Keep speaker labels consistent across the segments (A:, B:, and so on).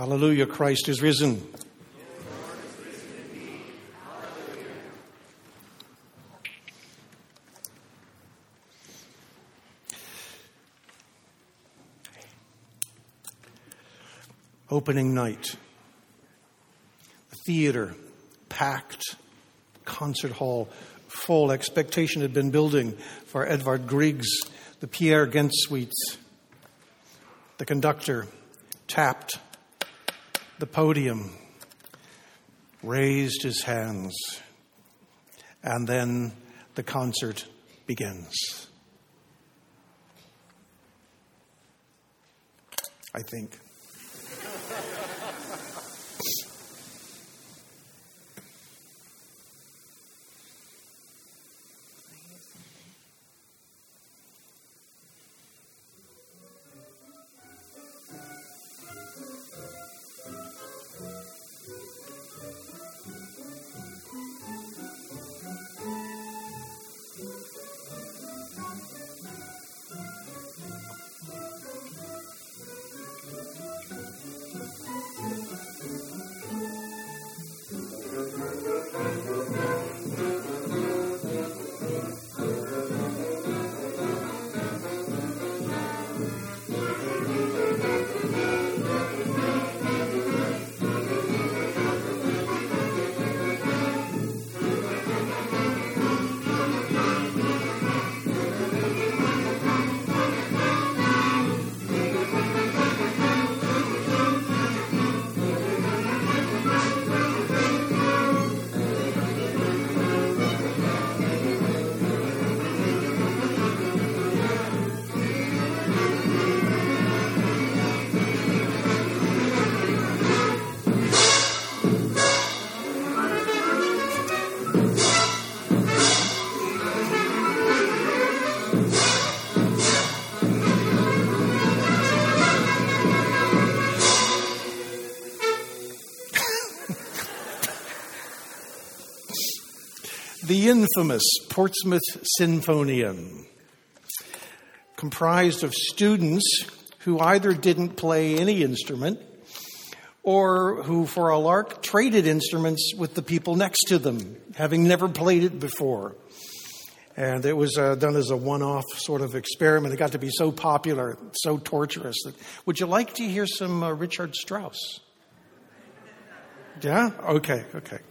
A: Hallelujah, Christ is risen. Opening night. The theater, packed. Concert hall, full. Expectation had been building for Edvard Grieg's The Peer Gynt Suites. The conductor tapped the podium, raised his hands, and then the concert begins. I think. The infamous Portsmouth Sinfonium, comprised of students who either didn't play any instrument or who, for a lark, traded instruments with the people next to them, having never played it before. And it was done as a one-off sort of experiment. It got to be so popular, so torturous. Would you like to hear some Richard Strauss? Yeah? Okay.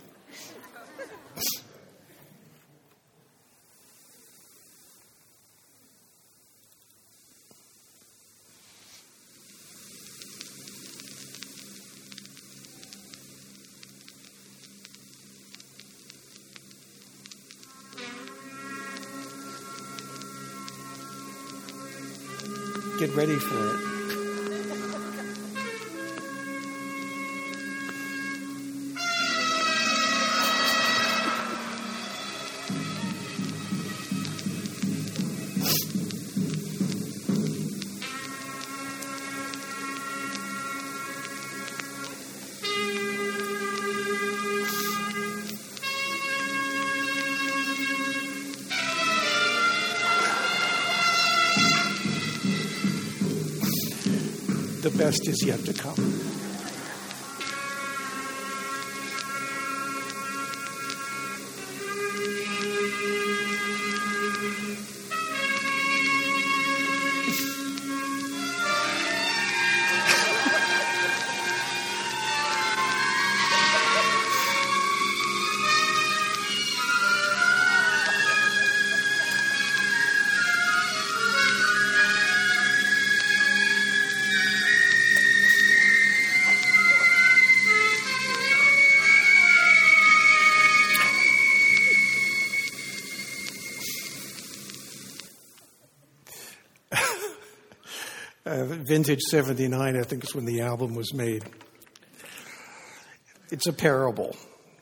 A: Get ready for it. The best is yet to come. Vintage 79, I think is when the album was made. It's a parable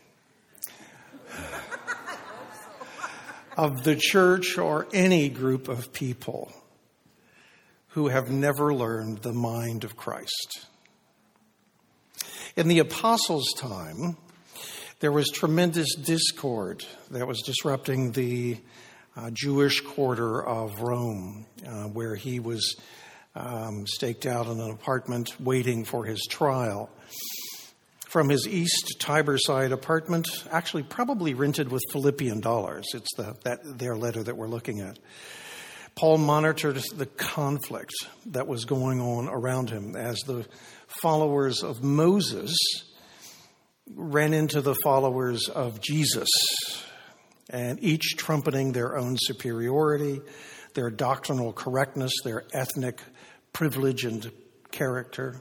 A: of the church or any group of people who have never learned the mind of Christ. In the apostles' time, there was tremendous discord that was disrupting the Jewish quarter of Rome, where he was staked out in an apartment waiting for his trial. From his East Tiberside apartment, actually probably rented with Philippian dollars. It's their letter that we're looking at. Paul monitored the conflict that was going on around him as the followers of Moses ran into the followers of Jesus, and each trumpeting their own superiority, their doctrinal correctness, their ethnic privilege and character.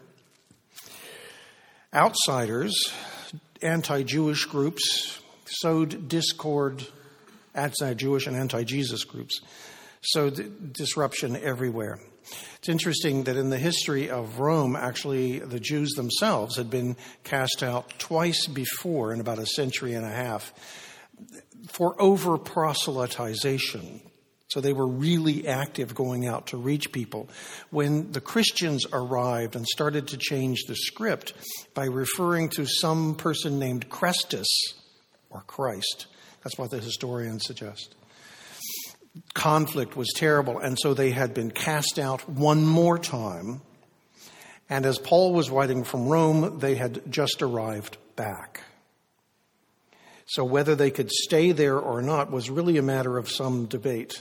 A: Outsiders, anti-Jewish groups, sowed discord, anti-Jewish and anti-Jesus groups, sowed disruption everywhere. It's interesting that in the history of Rome, actually, the Jews themselves had been cast out twice before in about a century and a half for over-proselytization. So they were really active going out to reach people. When the Christians arrived and started to change the script by referring to some person named Christus, or Christ, that's what the historians suggest. Conflict was terrible, and so they had been cast out one more time. And as Paul was writing from Rome, they had just arrived back. So whether they could stay there or not was really a matter of some debate.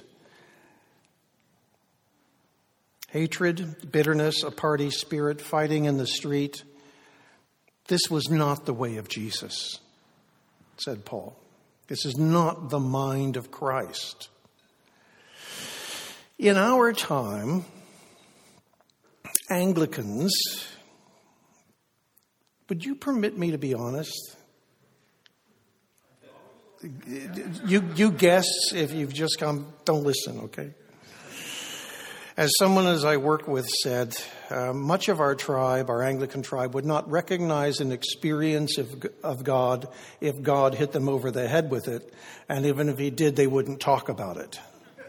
A: Hatred, bitterness, a party spirit, fighting in the street. This was not the way of Jesus, said Paul. This is not the mind of Christ. In our time, Anglicans, would you permit me to be honest? You guests, if you've just come, don't listen, okay? As someone as I work with said, much of our tribe, our Anglican tribe, would not recognize an experience of God if God hit them over the head with it. And even if he did, they wouldn't talk about it.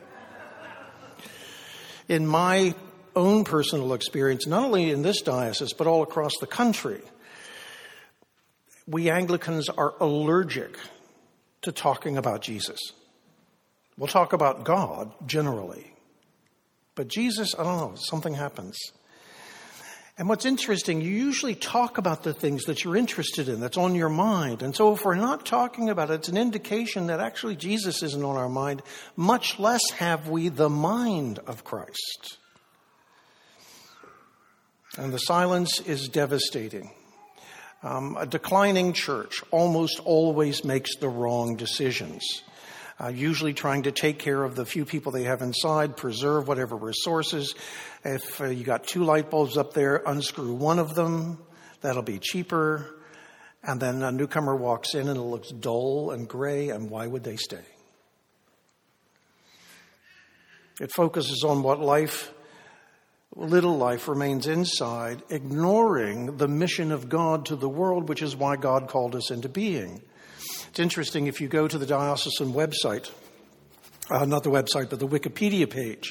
A: In my own personal experience, not only in this diocese, but all across the country, we Anglicans are allergic to talking about Jesus. We'll talk about God generally. But Jesus, I don't know, something happens. And what's interesting, you usually talk about the things that you're interested in, that's on your mind. And so if we're not talking about it, it's an indication that actually Jesus isn't on our mind, much less have we the mind of Christ. And the silence is devastating. A declining church almost always makes the wrong decisions. Usually trying to take care of the few people they have inside, preserve whatever resources. If you got 2 light bulbs up there, unscrew one of them. That'll be cheaper. And then a newcomer walks in and it looks dull and gray, and why would they stay? It focuses on what little life remains inside, ignoring the mission of God to the world, which is why God called us into being. It's interesting, if you go to the diocesan website, not the website, but the Wikipedia page,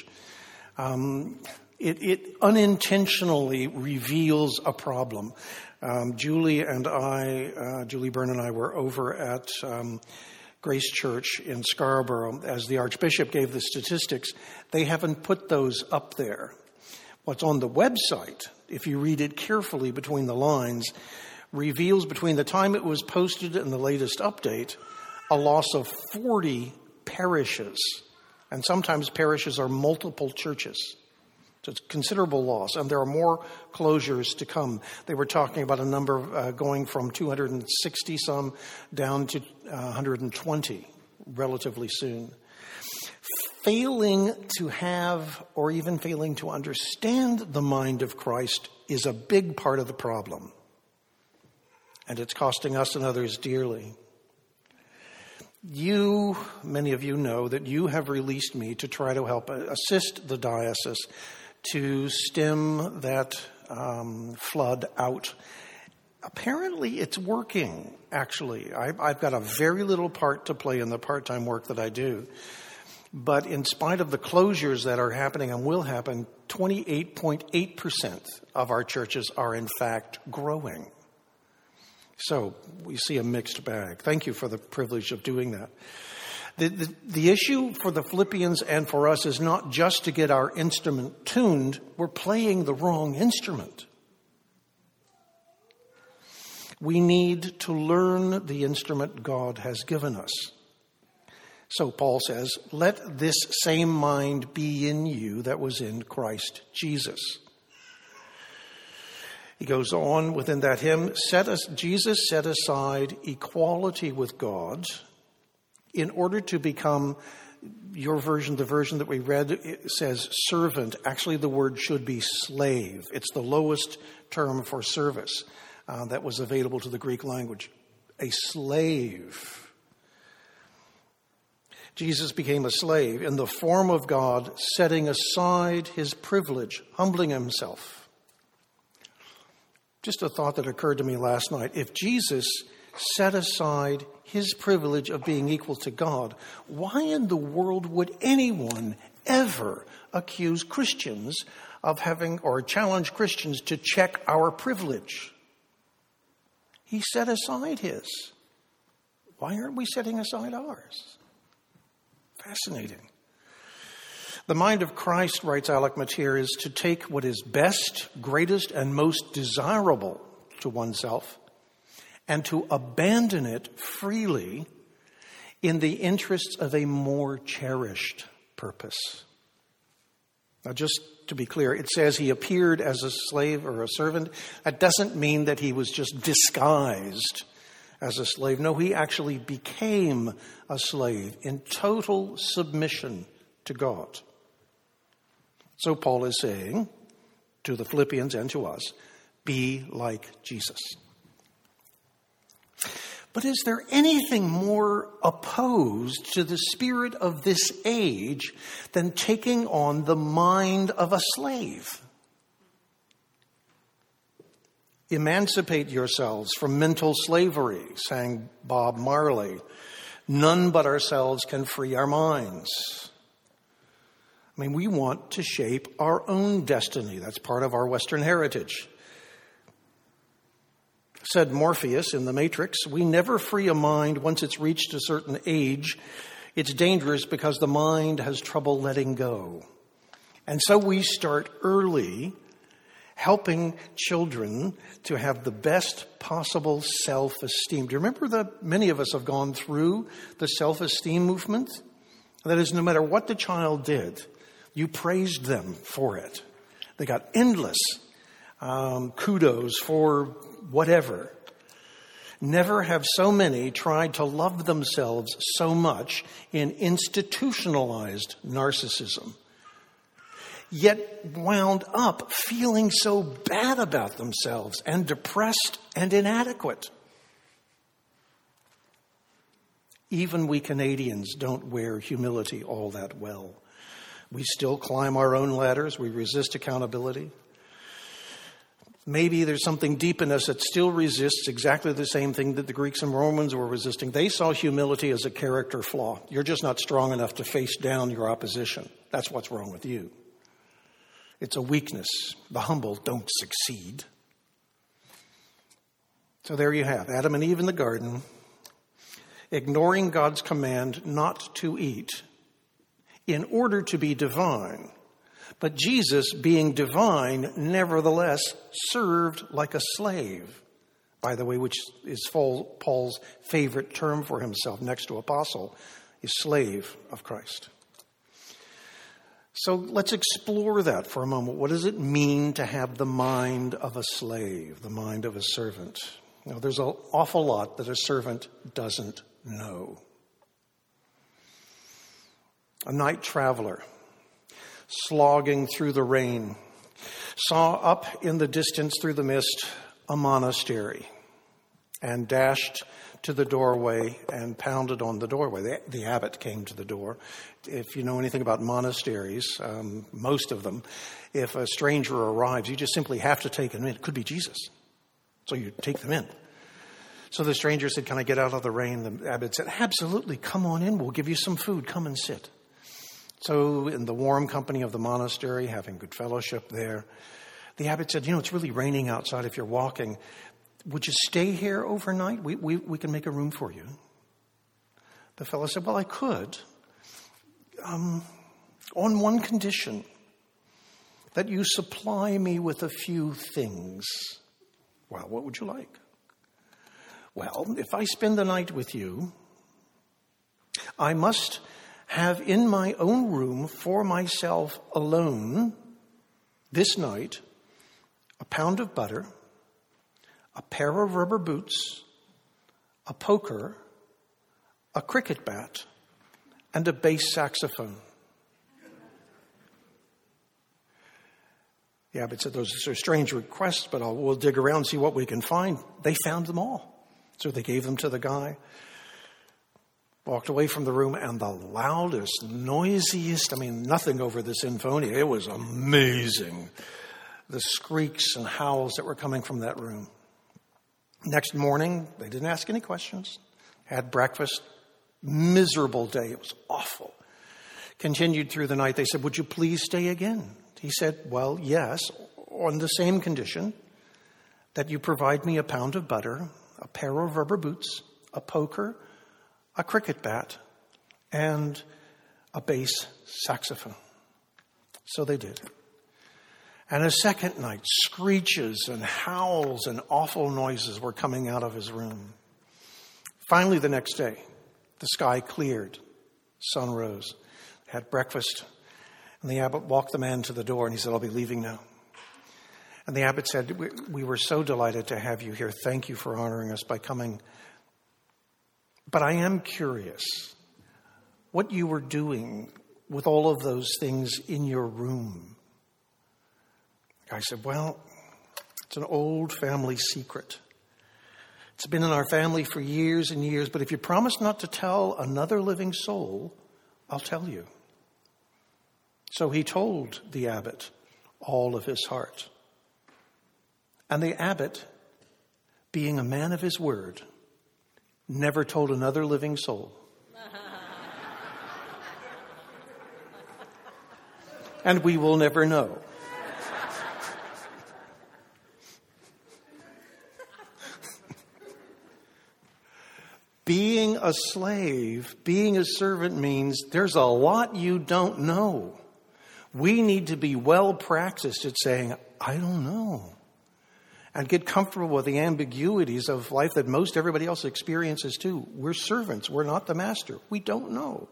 A: it unintentionally reveals a problem. Julie Byrne and I were over at Grace Church in Scarborough. As the Archbishop gave the statistics, they haven't put those up there. What's on the website, if you read it carefully between the lines, reveals between the time it was posted and the latest update, a loss of 40 parishes. And sometimes parishes are multiple churches. So it's considerable loss. And there are more closures to come. They were talking about a number going from 260 some down to 120 relatively soon. Failing to have or even failing to understand the mind of Christ is a big part of the problem. And it's costing us and others dearly. Many of you know that you have released me to try to help assist the diocese to stem that flood out. Apparently it's working, actually. I've got a very little part to play in the part-time work that I do. But in spite of the closures that are happening and will happen, 28.8% of our churches are in fact growing. So we see a mixed bag. Thank you for the privilege of doing that. The issue for the Philippians and for us is not just to get our instrument tuned. We're playing the wrong instrument. We need to learn the instrument God has given us. So Paul says, let this same mind be in you that was in Christ Jesus. He goes on within that hymn, Jesus set aside equality with God in order to become, your version, the version that we read, it says servant. Actually, the word should be slave. It's the lowest term for service that was available to the Greek language. A slave. Jesus became a slave in the form of God, setting aside his privilege, humbling himself. Just a thought that occurred to me last night. If Jesus set aside his privilege of being equal to God, why in the world would anyone ever accuse Christians of having, or challenge Christians to check our privilege? He set aside his. Why aren't we setting aside ours? Fascinating. The mind of Christ, writes Alec Motyer, is to take what is best, greatest, and most desirable to oneself and to abandon it freely in the interests of a more cherished purpose. Now, just to be clear, it says he appeared as a slave or a servant. That doesn't mean that he was just disguised as a slave. No, he actually became a slave in total submission to God. So Paul is saying to the Philippians and to us, be like Jesus. But is there anything more opposed to the spirit of this age than taking on the mind of a slave? Emancipate yourselves from mental slavery, sang Bob Marley. None but ourselves can free our minds. I mean, we want to shape our own destiny. That's part of our Western heritage. Said Morpheus in The Matrix, we never free a mind once it's reached a certain age. It's dangerous because the mind has trouble letting go. And so we start early helping children to have the best possible self-esteem. Do you remember that many of us have gone through the self-esteem movement? That is, no matter what the child did, you praised them for it. They got endless kudos for whatever. Never have so many tried to love themselves so much in institutionalized narcissism, yet wound up feeling so bad about themselves and depressed and inadequate. Even we Canadians don't wear humility all that well. We still climb our own ladders. We resist accountability. Maybe there's something deep in us that still resists exactly the same thing that the Greeks and Romans were resisting. They saw humility as a character flaw. You're just not strong enough to face down your opposition. That's what's wrong with you. It's a weakness. The humble don't succeed. So there you have Adam and Eve in the garden, ignoring God's command not to eat in order to be divine. But Jesus, being divine, nevertheless served like a slave, by the way, which is Paul's favorite term for himself next to apostle, is slave of Christ. So let's explore that for a moment. What does it mean to have the mind of a slave, the mind of a servant? Now, there's an awful lot that a servant doesn't know. A night traveler, slogging through the rain, saw up in the distance through the mist a monastery and dashed to the doorway and pounded on the doorway. The abbot came to the door. If you know anything about monasteries, most of them, if a stranger arrives, you just simply have to take him in. It could be Jesus. So you take them in. So the stranger said, "Can I get out of the rain?" The abbot said, "Absolutely. Come on in. We'll give you some food. Come and sit." So in the warm company of the monastery, having good fellowship there, the abbot said, "It's really raining outside if you're walking. Would you stay here overnight? We can make a room for you." The fellow said, well, I could, on one condition, that you supply me with a few things. Well, what would you like? Well, if I spend the night with you, I must have in my own room for myself alone this night a pound of butter, a pair of rubber boots, a poker, a cricket bat, and a bass saxophone. The abbot said, those are strange requests, but we'll dig around and see what we can find. They found them all. So they gave them to the guy, walked away from the room, and the loudest, noisiest, nothing over the sinfonia. It was amazing, the squeaks and howls that were coming from that room. Next morning, they didn't ask any questions, had breakfast, miserable day. It was awful. Continued through the night. They said, would you please stay again? He said, well, yes, on the same condition that you provide me a pound of butter, a pair of rubber boots, a poker, a cricket bat, and a bass saxophone. So they did. And a second night, screeches and howls and awful noises were coming out of his room. Finally, the next day, the sky cleared, sun rose, had breakfast, and the abbot walked the man to the door, and he said, I'll be leaving now. And the abbot said, we were so delighted to have you here. Thank you for honoring us by coming. But I am curious what you were doing with all of those things in your room. The guy said, well, it's an old family secret. It's been in our family for years and years, but if you promise not to tell another living soul, I'll tell you. So he told the abbot all of his heart. And the abbot, being a man of his word, never told another living soul. And we will never know. Being a slave, being a servant means there's a lot you don't know. We need to be well practiced at saying, I don't know. And get comfortable with the ambiguities of life that most everybody else experiences too. We're servants. We're not the master. We don't know.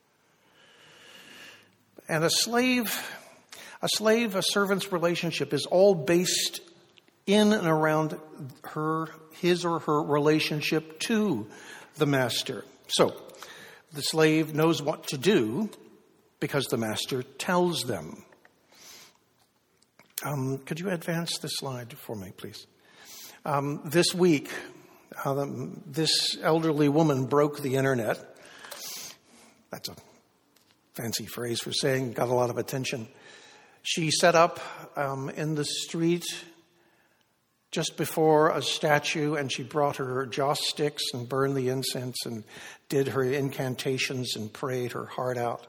A: And a servant's relationship is all based in and around his or her relationship to the master. So, the slave knows what to do because the master tells them. Could you advance the slide for me, please? This week, this elderly woman broke the internet. That's a fancy phrase for saying got a lot of attention. She set up in the street just before a statue, and she brought her joss sticks and burned the incense and did her incantations and prayed her heart out.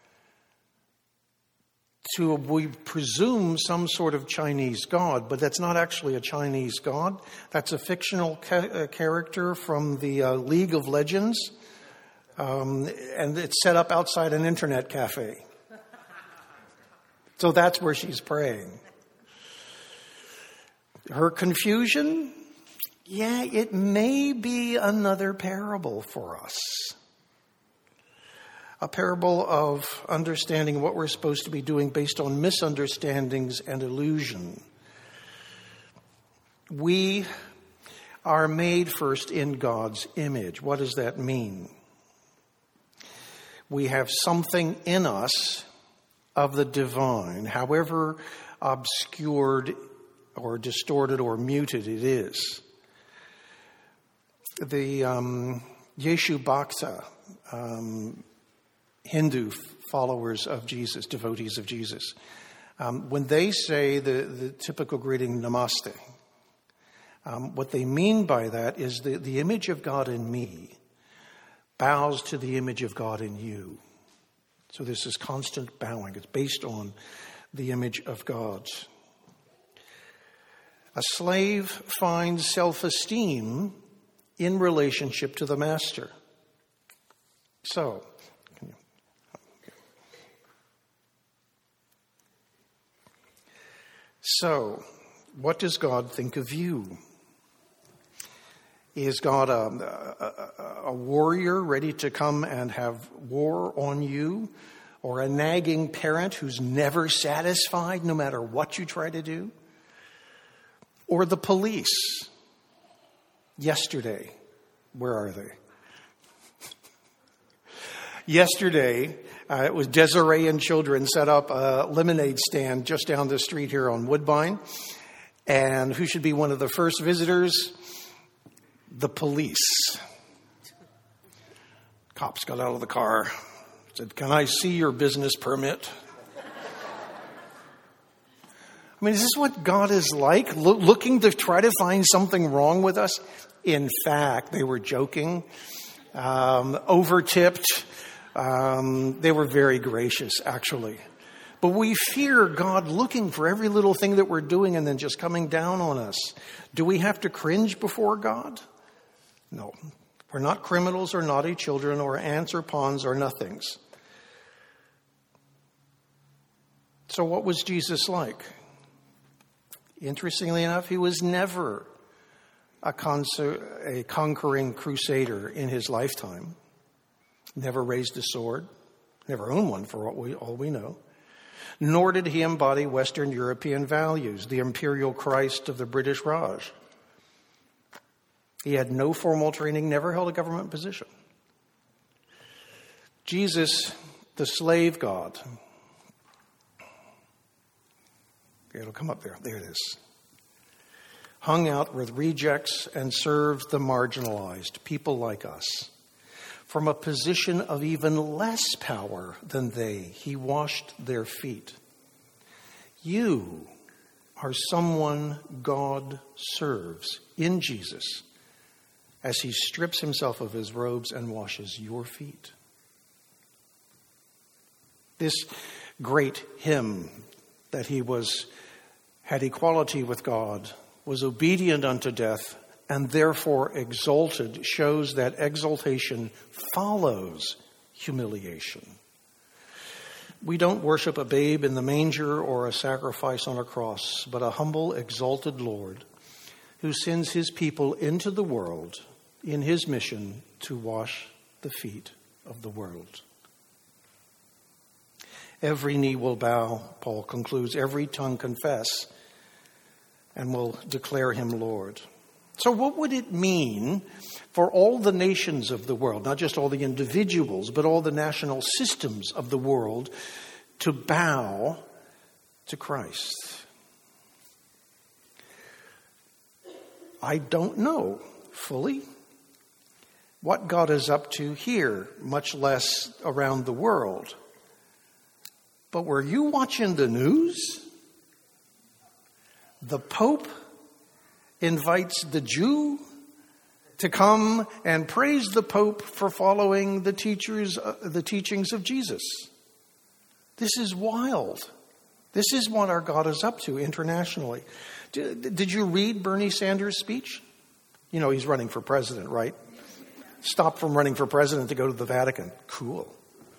A: To, we presume, some sort of Chinese god, but that's not actually a Chinese god. That's a fictional character from the League of Legends, and it's set up outside an internet cafe. So that's where she's praying. Her confusion? Yeah, it may be another parable for us. A parable of understanding what we're supposed to be doing based on misunderstandings and illusion. We are made first in God's image. What does that mean? We have something in us of the divine, however obscured or distorted or muted it is. The Yeshu Bhakta, Hindu followers of Jesus, devotees of Jesus, when they say the typical greeting, namaste, what they mean by that is the image of God in me bows to the image of God in you. So this is constant bowing. It's based on the image of God. A slave finds self-esteem in relationship to the master. So, what does God think of you? Is God a warrior ready to come and have war on you? Or a nagging parent who's never satisfied no matter what you try to do? Or the police? Yesterday, where are they? Yesterday, it was Desiree and children set up a lemonade stand just down the street here on Woodbine. And who should be one of the first visitors? The police. Cops got out of the car, said, "Can I see your business permit?" I mean, is this what God is like? Looking to try to find something wrong with us? In fact, they were joking, over-tipped. They were very gracious, actually. But we fear God looking for every little thing that we're doing and then just coming down on us. Do we have to cringe before God? No. We're not criminals or naughty children or ants or pawns or nothings. So what was Jesus like? Interestingly enough, he was never a conquering crusader in his lifetime. Never raised a sword. Never owned one for all we know. Nor did he embody Western European values, the imperial Christ of the British Raj. He had no formal training, never held a government position. Jesus, the slave God. It'll come up there. There it is. Hung out with rejects and served the marginalized, people like us. From a position of even less power than they, he washed their feet. You are someone God serves in Jesus as he strips himself of his robes and washes your feet. This great hymn that he had equality with God, was obedient unto death, and therefore exalted, shows that exaltation follows humiliation. We don't worship a babe in the manger or a sacrifice on a cross, but a humble, exalted Lord who sends his people into the world in his mission to wash the feet of the world. Every knee will bow, Paul concludes, every tongue confess, and will declare him Lord. So what would it mean for all the nations of the world, not just all the individuals, but all the national systems of the world, to bow to Christ? I don't know fully what God is up to here, much less around the world. But were you watching the news? The Pope invites the Jew to come and praise the Pope for following the teachings of Jesus. This is wild. This is what our God is up to internationally. Did you read Bernie Sanders' speech? You know he's running for president, right? Stopped from running for president to go to the Vatican. Cool.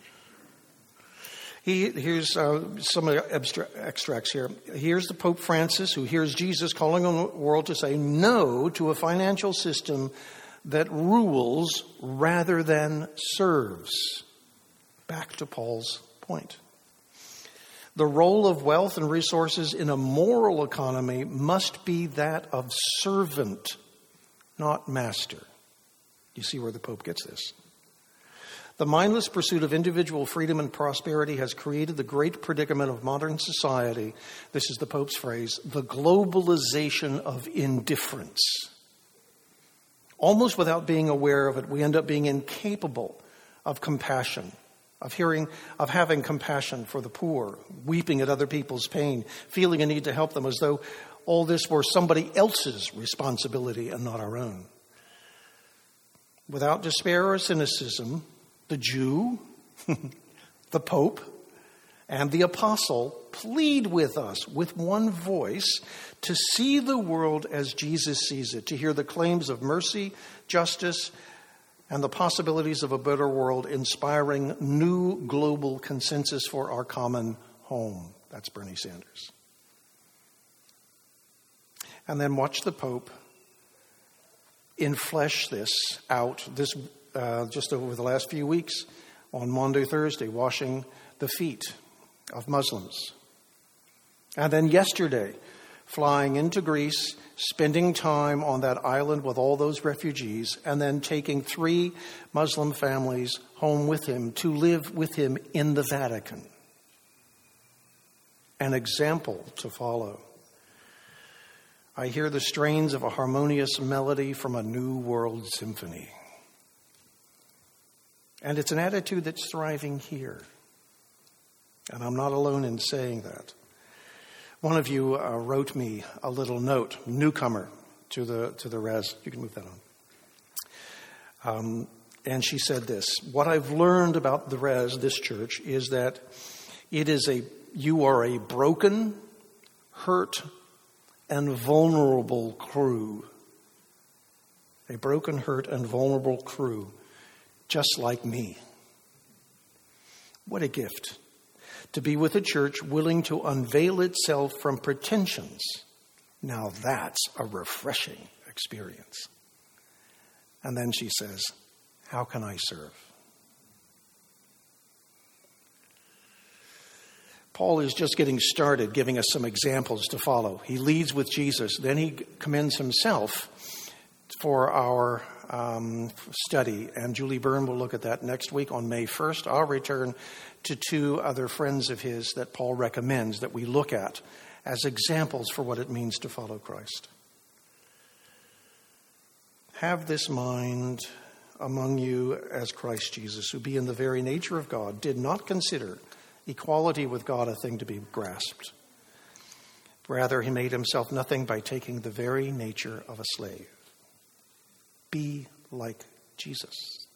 A: Here's some extracts here. Here's the Pope Francis, who hears Jesus calling on the world to say no to a financial system that rules rather than serves. Back to Paul's point. The role of wealth and resources in a moral economy must be that of servant, not master. You see where the Pope gets this? The mindless pursuit of individual freedom and prosperity has created the great predicament of modern society. This is the Pope's phrase, the globalization of indifference. Almost without being aware of it, we end up being incapable of compassion, of having compassion for the poor, weeping at other people's pain, feeling a need to help them as though all this were somebody else's responsibility and not our own. Without despair or cynicism, the Jew, the Pope, and the Apostle plead with us with one voice to see the world as Jesus sees it, to hear the claims of mercy, justice, and the possibilities of a better world, inspiring new global consensus for our common home. That's Bernie Sanders. And then watch the Pope inflesh this out just over the last few weeks on Maundy Thursday, washing the feet of Muslims. And then yesterday, flying into Greece, spending time on that island with all those refugees, and then taking 3 Muslim families home with him to live with him in the Vatican. An example to follow. I hear the strains of a harmonious melody from a new world symphony. And it's an attitude that's thriving here. And I'm not alone in saying that. One of you wrote me a little note, newcomer to the res. You can move that on. And she said this: what I've learned about the res, this church, is that you are a broken, hurt, and vulnerable crew. A broken, hurt, and vulnerable crew, just like me. What a gift. To be with a church willing to unveil itself from pretensions. Now that's a refreshing experience. And then she says, how can I serve? Paul is just getting started, giving us some examples to follow. He leads with Jesus. Then he commends himself for our study. And Julie Byrne will look at that next week on May 1st. I'll return to 2 other friends of his that Paul recommends that we look at as examples for what it means to follow Christ. Have this mind among you as Christ Jesus, who being the very nature of God, did not consider equality with God a thing to be grasped. Rather, he made himself nothing by taking the very nature of a slave. Be like Jesus.